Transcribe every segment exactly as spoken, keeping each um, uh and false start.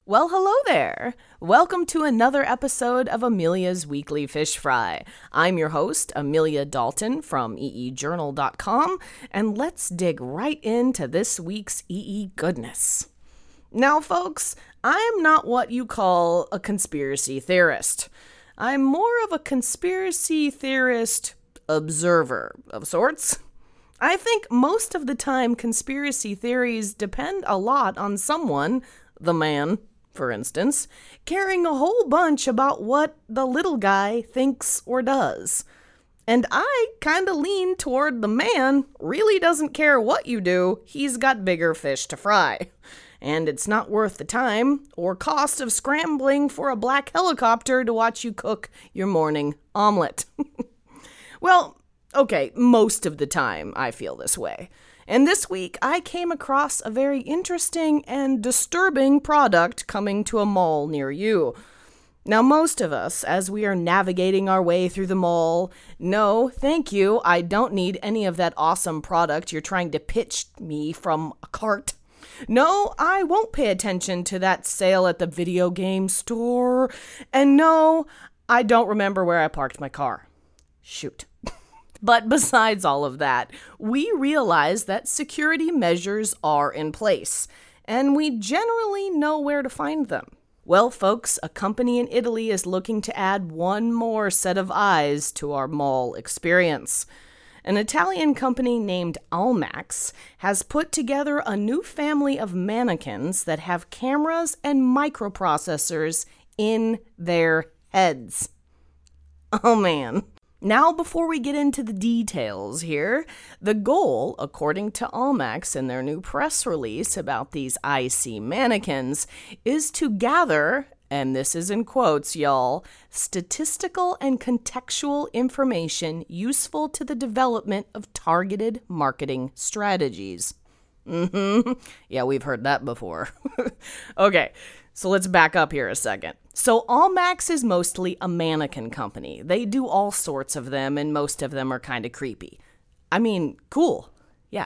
Well, hello there. Welcome to another episode of Amelia's Weekly Fish Fry. I'm your host, Amelia Dalton from e e journal dot com, and let's dig right into this week's E E goodness. Now, folks, I'm not what you call a conspiracy theorist. I'm more of a conspiracy theorist observer of sorts. I think most of the time conspiracy theories depend a lot on someone, the man, for instance, caring a whole bunch about what the little guy thinks or does. And I kind of lean toward the man really doesn't care what you do, he's got bigger fish to fry. And it's not worth the time or cost of scrambling for a black helicopter to watch you cook your morning omelet. Well, okay, most of the time I feel this way. And this week, I came across a very interesting and disturbing product coming to a mall near you. Now, most of us, as we are navigating our way through the mall, no, thank you, I don't need any of that awesome product you're trying to pitch me from a cart. No, I won't pay attention to that sale at the video game store. And no, I don't remember where I parked my car. Shoot. But besides all of that, we realize that security measures are in place, and we generally know where to find them. Well, folks, a company in Italy is looking to add one more set of eyes to our mall experience. An Italian company named Almax has put together a new family of mannequins that have cameras and microprocessors in their heads. Oh man. Now, before we get into the details here, the goal, according to Almax in their new press release about these I C mannequins, is to gather, and this is in quotes, y'all, statistical and contextual information useful to the development of targeted marketing strategies. Mm-hmm. Yeah, we've heard that before. Okay, so let's back up here a second. So Almax is mostly a mannequin company. They do all sorts of them, and most of them are kind of creepy. I mean, cool. Yeah.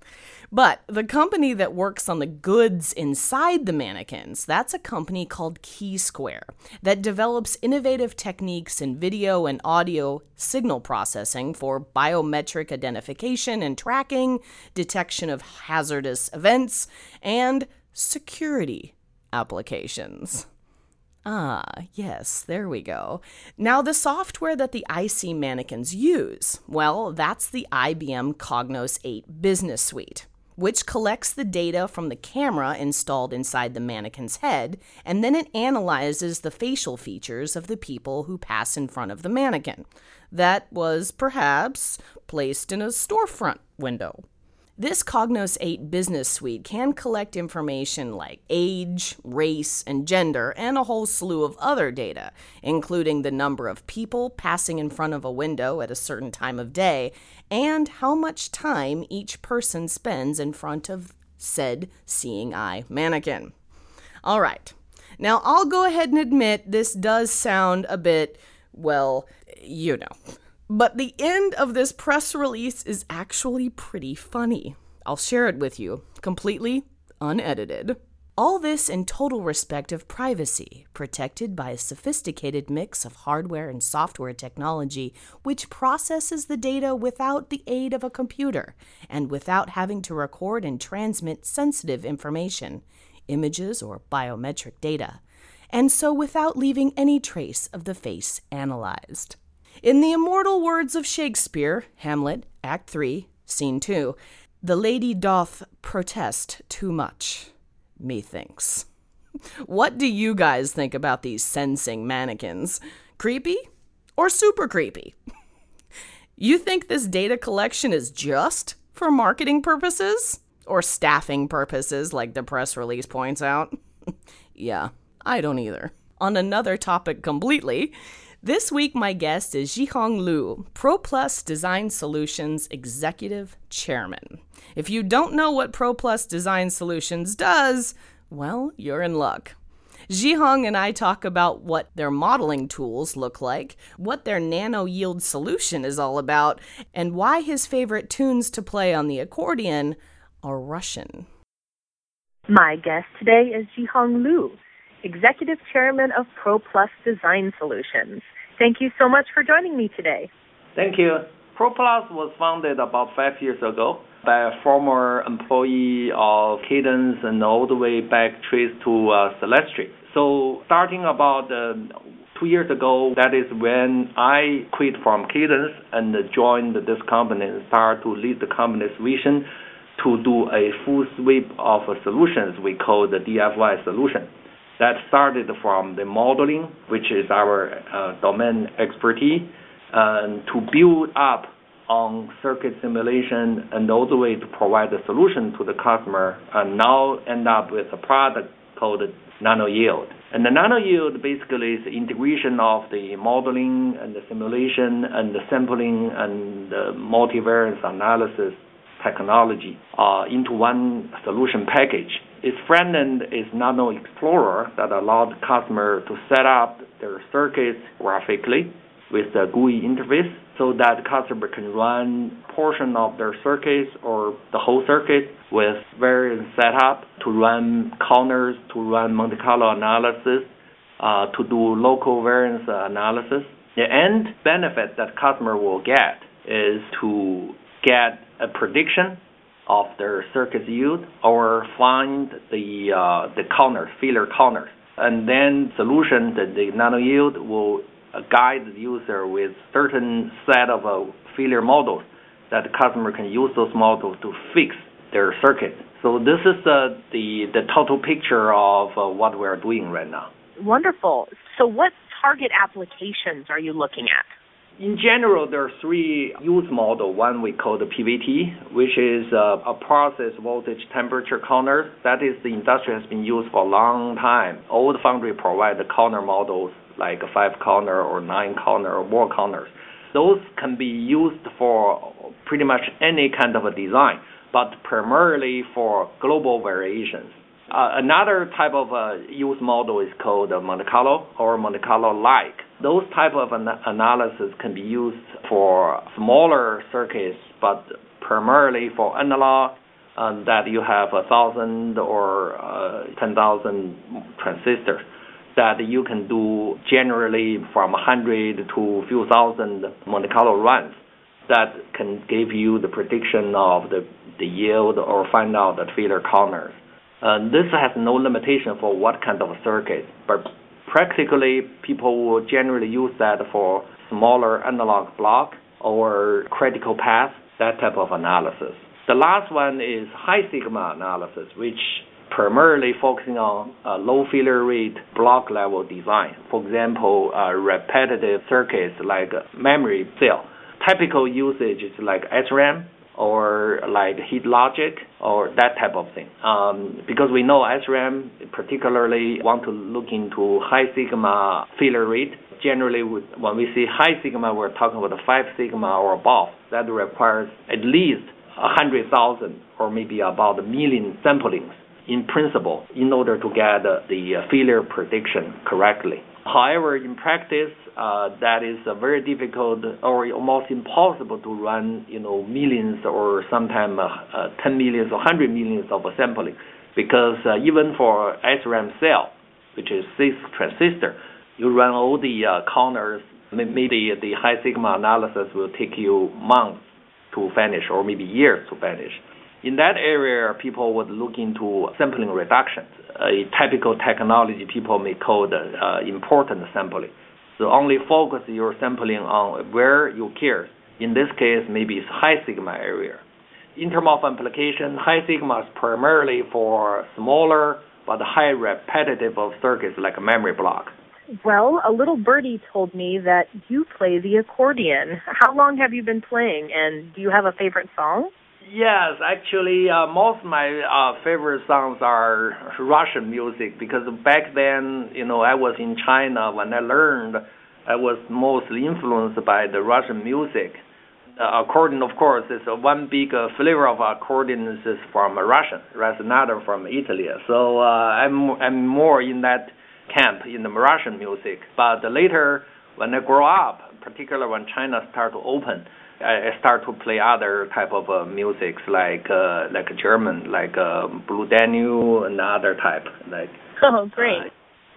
But the company that works on the goods inside the mannequins, that's a company called Keysquare that develops innovative techniques in video and audio signal processing for biometric identification and tracking, detection of hazardous events, and security applications. Ah, yes, there we go. Now, the software that the I C mannequins use, well, that's the I B M Cognos eight Business Suite, which collects the data from the camera installed inside the mannequin's head, and then it analyzes the facial features of the people who pass in front of the mannequin. That was perhaps placed in a storefront window. This Cognos eight Business Suite can collect information like age, race, and gender, and a whole slew of other data, including the number of people passing in front of a window at a certain time of day, and how much time each person spends in front of said seeing eye mannequin. All right. Now, I'll go ahead and admit this does sound a bit, well, you know. But the end of this press release is actually pretty funny. I'll share it with you, completely unedited. All this in total respect of privacy, protected by a sophisticated mix of hardware and software technology, which processes the data without the aid of a computer, and without having to record and transmit sensitive information, images or biometric data, and so without leaving any trace of the face analyzed. In the immortal words of Shakespeare, Hamlet, Act three, Scene two, the lady doth protest too much, methinks. What do you guys think about these sensing mannequins? Creepy or super creepy? You think this data collection is just for marketing purposes? Or staffing purposes, like the press release points out? Yeah, I don't either. On another topic completely, this week, my guest is Zhihong Liu, ProPlus Design Solutions Executive Chairman. If you don't know what ProPlus Design Solutions does, well, you're in luck. Zhihong and I talk about what their modeling tools look like, what their nano-yield solution is all about, and why his favorite tunes to play on the accordion are Russian. My guest today is Zhihong Liu. Executive Chairman of ProPlus Design Solutions. Thank you so much for joining me today. Thank you. ProPlus was founded about five years ago by a former employee of Cadence and all the way back traced to uh, Celestri. So starting about uh, two years ago, that is when I quit from Cadence and joined this company and started to lead the company's vision to do a full sweep of solutions we call the D F Y solution. That started from the modeling, which is our uh, domain expertise, and to build up on circuit simulation and all the way to provide the solution to the customer, and now end up with a product called NanoYield. And the NanoYield basically is the integration of the modeling and the simulation and the sampling and the multivariance analysis technology uh, into one solution package. Its front end is Nano Explorer that allowed the customer to set up their circuits graphically with the G U I interface so that the customer can run portion of their circuits or the whole circuit with various setup to run counters, to run Monte Carlo analysis, uh, to do local variance analysis. The end benefit that customer will get is to get a prediction of their circuit yield or find the uh, the counters, failure counters. And then solution, the, the NanoYield will uh, guide the user with certain set of uh, failure models that the customer can use those models to fix their circuit. So this is uh, the, the total picture of uh, what we're doing right now. Wonderful. So what target applications are you looking at? In general, there are three use models. One we call the P V T, which is uh, a process voltage temperature counter. That is, the industry has been used for a long time. All the foundry provide the counter models like a five counter or nine counter or more counters. Those can be used for pretty much any kind of a design, but primarily for global variations. Uh, another type of uh, use model is called uh, Monte Carlo or Monte Carlo-like. Those type of an- analysis can be used for smaller circuits, but primarily for analog, um, that you have a thousand or uh, ten thousand transistors that you can do generally from one hundred to a few thousand Monte Carlo runs that can give you the prediction of the, the yield or find out the failure counters. Uh, this has no limitation for what kind of a circuit, but practically people will generally use that for smaller analog block or critical path, that type of analysis. The last one is high sigma analysis, which primarily focusing on uh, low failure rate block level design. For example, uh, repetitive circuits like memory cell. Typical usage is like S RAM or like heat logic or that type of thing. Um, because we know S RAM particularly want to look into high sigma failure rate. Generally, when we see high sigma, we're talking about five sigma or above. That requires at least one hundred thousand or maybe about a million samplings in principle in order to get uh, the uh, failure prediction correctly. However, in practice, uh, that is uh, very difficult or almost impossible to run, you know, millions or sometimes uh, uh, ten millions or one hundred millions of a sampling, because uh, even for S RAM cell, which is six transistor, you run all the uh, counters, maybe the high sigma analysis will take you months to finish or maybe years to finish. In that area, people would look into sampling reduction, a typical technology people may call the uh, important sampling. So only focus your sampling on where you care. In this case, maybe it's high sigma area. In terms of application, high sigma is primarily for smaller but high repetitive of circuits like a memory block. Well, a little birdie told me that you play the accordion. How long have you been playing, and do you have a favorite song? Yes, actually, uh, most of my uh, favorite songs are Russian music, because back then, you know, I was in China. When I learned, I was mostly influenced by the Russian music. Uh, accordion, of course, is uh, one big uh, flavor of accordion is from uh, Russian, another from Italy. So uh, I'm I'm more in that camp in the Russian music. But later, when I grow up, particularly when China started to open, I start to play other type of uh, musics like uh, like German, like uh, Blue Danube and other type. Like oh, great. Uh,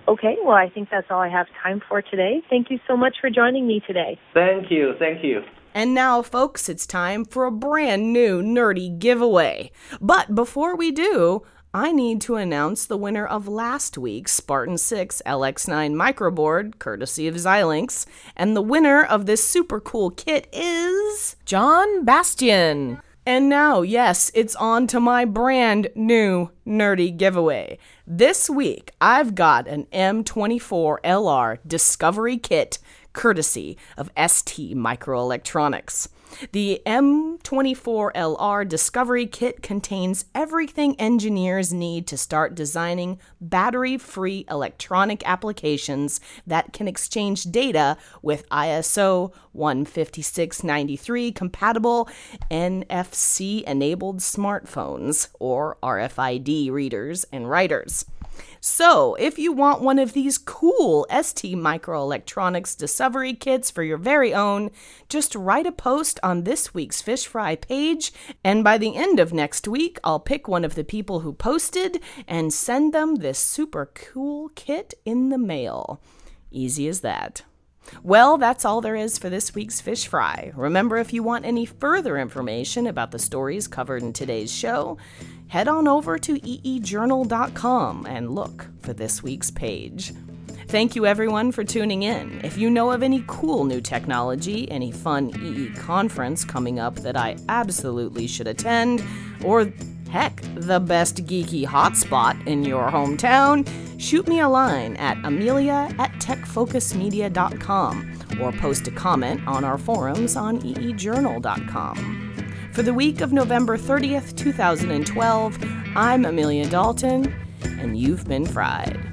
Okay, well, I think that's all I have time for today. Thank you so much for joining me today. Thank you. Thank you. And now, folks, it's time for a brand new nerdy giveaway. But before we do, I need to announce the winner of last week's Spartan six L X nine microboard, courtesy of Xilinx. And the winner of this super cool kit is John Bastian. And now, yes, it's on to my brand new nerdy giveaway. This week, I've got an M twenty-four L R Discovery Kit, courtesy of S T Microelectronics. The M twenty-four L R Discovery Kit contains everything engineers need to start designing battery-free electronic applications that can exchange data with I S O one fifty-six ninety-three compatible N F C-enabled smartphones or R F I D readers and writers. So, if you want one of these cool S T Microelectronics Discovery Kits for your very own, just write a post on this week's Fish Fry page, and by the end of next week, I'll pick one of the people who posted and send them this super cool kit in the mail. Easy as that. Well, that's all there is for this week's Fish Fry. Remember, if you want any further information about the stories covered in today's show, head on over to e e journal dot com and look for this week's page. Thank you, everyone, for tuning in. If you know of any cool new technology, any fun E E conference coming up that I absolutely should attend, or heck, the best geeky hotspot in your hometown, shoot me a line at amelia at tech focus media dot com or post a comment on our forums on e e journal dot com. For the week of November thirtieth, two thousand twelve, I'm Amelia Dalton, and you've been fried.